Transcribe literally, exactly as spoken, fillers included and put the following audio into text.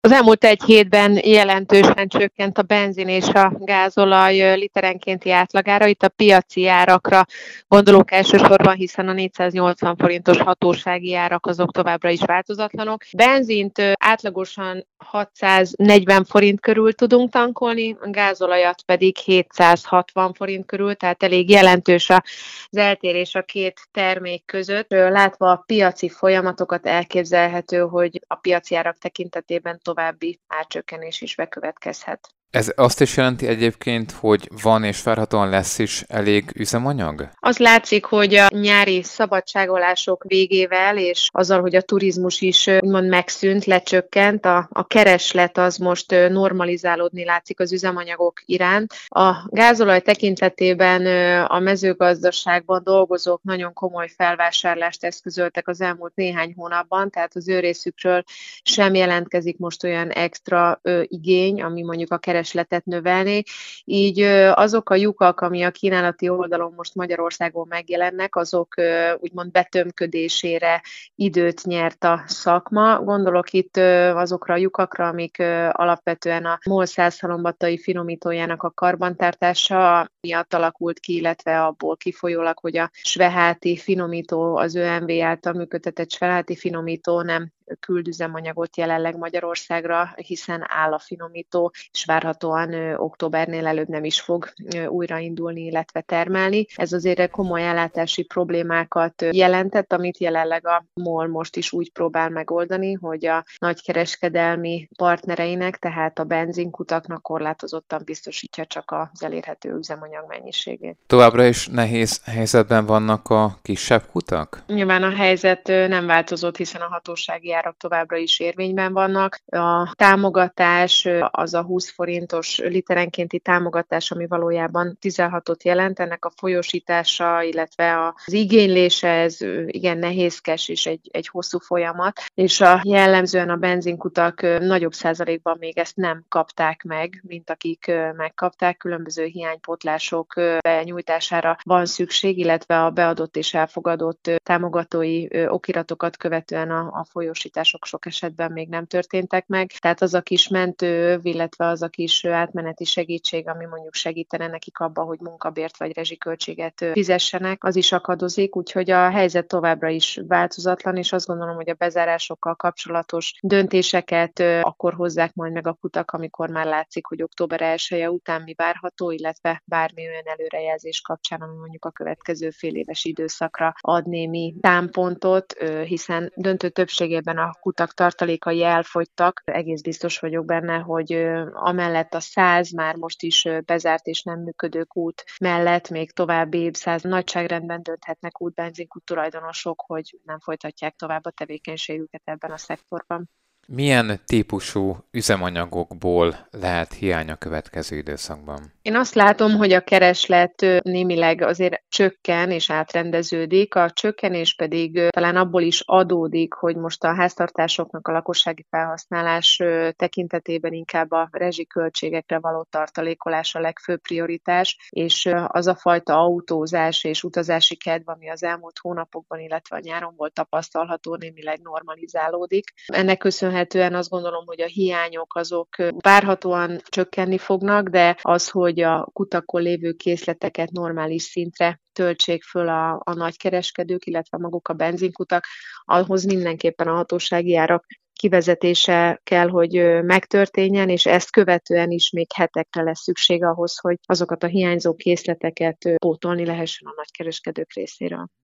Az elmúlt egy hétben jelentősen csökkent a benzin és a gázolaj literenkénti átlagára. Itt a piaci árakra gondolok elsősorban, hiszen a négyszáznyolcvan forintos hatósági árak azok továbbra is változatlanok. Benzint átlagosan hatszáznegyven forint körül tudunk tankolni, a gázolajat pedig hétszázhatvan forint körül, tehát elég jelentős az eltérés a két termék között. Látva a piaci folyamatokat elképzelhető, hogy a piaci árak tekintetében további árcsökkenés is bekövetkezhet. Ez azt is jelenti egyébként, hogy van és várhatóan lesz is elég üzemanyag? Az látszik, hogy a nyári szabadságolások végével, és azzal, hogy a turizmus is úgymond megszűnt, lecsökkent, a, a kereslet az most normalizálódni látszik az üzemanyagok iránt. A gázolaj tekintetében a mezőgazdaságban dolgozók nagyon komoly felvásárlást eszközöltek az elmúlt néhány hónapban, tehát az ő részükről sem jelentkezik most olyan extra ö, igény, ami mondjuk a keresletet növelné. Így ö, azok a lyukak, ami a kínálati oldalon most Magyarországon megjelennek, azok ö, úgymond betömködésére időt nyert a szakma. Gondolok itt ö, azokra a lyukakra, amik ö, alapvetően a MOL százhalombattai finomítójának a karbantartása miatt alakult ki, illetve abból kifolyólag, hogy a Sveháti finomító, az ÖMV által működtetett Sveháti finomító nem küld üzemanyagot jelenleg Magyarországra, hiszen áll a finomító, és várhatóan ö, októbernél előbb nem is fog ö, újraindulni, illetve termelni. Ez azért komoly ellátási problémákat jelentett, amit jelenleg a MOL most is úgy próbál megoldani, hogy a nagykereskedelmi partnereinek, tehát a benzinkutaknak korlátozottan biztosítja csak az elérhető üzemanyag mennyiségét. Továbbra is nehéz helyzetben vannak a kisebb kutak? Nyilván a helyzet nem változott, hiszen a hatósági árak továbbra is érvényben vannak. A támogatás, az a húsz forintos literenkénti támogatás, ami valójában tizenhatot jelent, ennek a folyósítása, illetve az igénylése, ez igen nehézkes és egy, egy hosszú folyamat, és a jellemzően a benzinkutak nagyobb százalékban még ezt nem kapták meg, mint akik megkapták. Különböző hiánypótlások benyújtására van szükség, illetve a beadott és elfogadott támogatói okiratokat követően a, a folyósítások sok esetben még nem történtek meg. Tehát az a kis mentőöv, illetve az a kis átmeneti segítség, ami mondjuk segítene nekik abba, hogy munkabért vagy rezsiköltséget fizessenek, az is akadozik, úgyhogy a helyzet továbbra is változatlan, és azt gondolom, hogy a bezárásokkal kapcsolatos döntéseket akkor hozzák majd meg a kutak, amikor már látszik, hogy október elseje után mi várható, illetve bármi olyan előrejelzés kapcsán, ami mondjuk a következő fél éves időszakra ad némi támpontot, hiszen döntő többségében a kutak tartalékai elfogytak. Egész biztos vagyok benne, hogy amellett a száz már most is bezárt és nem működő kút mellett még további száz nagyságrendben dönthetnek úgy benzinkút tulajdonosok, hogy nem folytatják tovább a tevékenységüket ebben a szektorban. Milyen típusú üzemanyagokból lehet hiány a következő időszakban? Én azt látom, hogy a kereslet némileg azért csökken és átrendeződik, a csökkenés pedig talán abból is adódik, hogy most a háztartásoknak a lakossági felhasználás tekintetében inkább a rezsiköltségekre való tartalékolás a legfőbb prioritás, és az a fajta autózás és utazási kedv, ami az elmúlt hónapokban, illetve a nyáron volt tapasztalható, némileg normalizálódik. Ennek köszönhetően azt gondolom, hogy a hiányok azok várhatóan csökkenni fognak, de az, hogy hogy a kutakon lévő készleteket normális szintre töltsék föl a, a nagykereskedők, illetve maguk a benzinkutak, ahhoz mindenképpen a hatósági árak kivezetése kell, hogy megtörténjen, és ezt követően is még hetekre lesz szükség ahhoz, hogy azokat a hiányzó készleteket pótolni lehessen a nagykereskedők részéről.